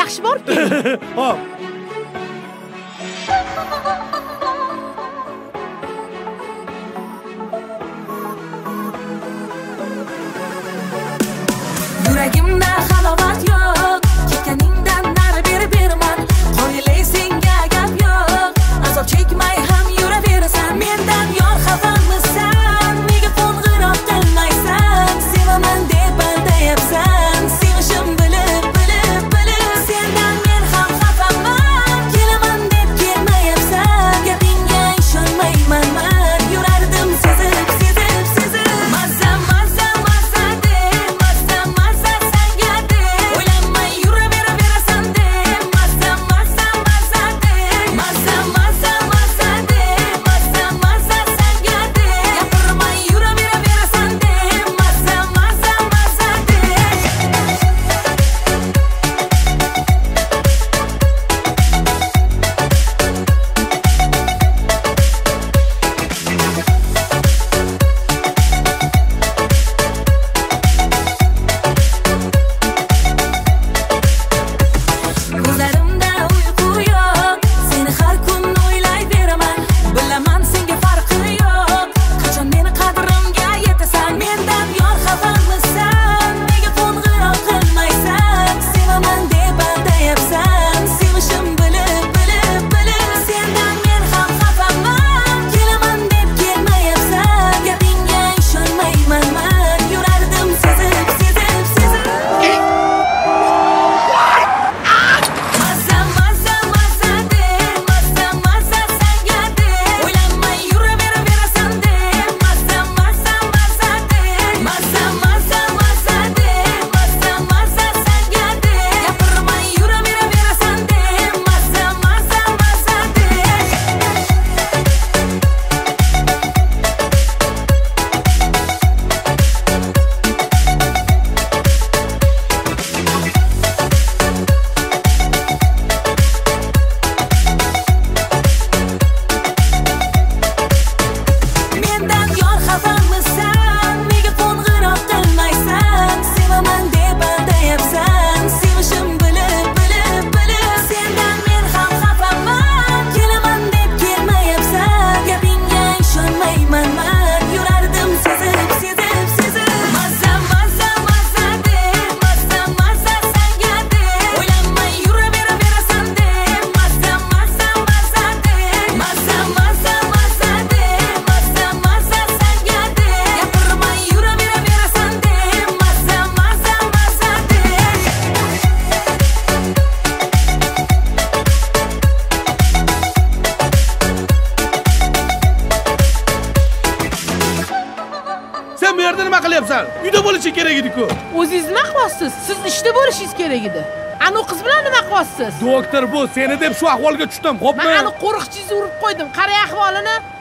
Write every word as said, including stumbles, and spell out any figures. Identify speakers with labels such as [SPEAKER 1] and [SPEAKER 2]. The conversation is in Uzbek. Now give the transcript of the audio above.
[SPEAKER 1] yaxshi borki.
[SPEAKER 2] Hop.
[SPEAKER 3] Yuragimda halovat yo'q, ketganingdan nari beri berman. Qo'ylay senga gap yo'q, azob chekmay ham yuraverasan. Mendan yor xafamisan, nega qo'ng'iroq qilmaysan? Sevaman deb aldayapsan, sevishim bilib bilib bilib. Sendan men ham xafaman, kelaman deb kelmayapsan. Gapingga ishonmayman man, yurardim sezib sezib sezib. Mazza mazza mazza deb, mazza mazza senga deb, o'ylamay yuraverasan deb. Mazza mazza mazza deb, mazza mazza mazza deb, mazza mazza senga deb, gapirmay yuraverasan deb. Mazza mazza mazza deb. Ko'zlarimda uyqu yo'q, seni har kun o'ylayveraman. Bilaman senga farqi yo'q, qachon meni qadrimga yetasan? Mendan yor xafamisan, nega qo'ng'iroq qilmaysan? Sevaman deb aldayapsan, sevishim bilib bilib bilib. Sendan men ham xafaman, kelaman deb kelmayapsan. Gapingga ishonmayman man, yurardim sezib sezib sezib. Mazza mazza mazza deb, mazza mazza senga deb, o'ylamay yuraverasan deb. Mazza mazza mazza deb, mazza mazza mazza deb, mazza mazza senga deb, gapirmay yuraverasan deb. Mazza mazza mazza deb. Mendan yor xafamisan, nega qo'ng'iroq qilmaysan? Sevaman deb aldayapsan, sevishim bilib bilib bilib. Sendan men ham xafaman, kelaman deb kelmayapsan. Gapingga ishonmayman man, yurardim sezib sezib sezib. Mazza mazza mazza deb, mazza mazza senga deb, o'ylamay yuraverasan deb. Mazza mazza mazza deb, mazza mazza mazza deb, mazza mazza senga deb, gapirmay yuraverasan deb. Mazza mazza mazza deb.
[SPEAKER 2] Sen bu yerda nima qilyapsan? Uyda bo'lishi kerak edi-ku.
[SPEAKER 1] O'zingiz nima qilyapsiz? Siz ishda bo'lishingiz kerak edi. Ana u qiz bilan nima qilyapsiz?
[SPEAKER 2] Doktor bu, seni deb shu ahvolga tushdim,
[SPEAKER 1] Men
[SPEAKER 2] xo'pmi?
[SPEAKER 1] ani qo'riqchingizni urib qo'ydim. Qarang ahvolini.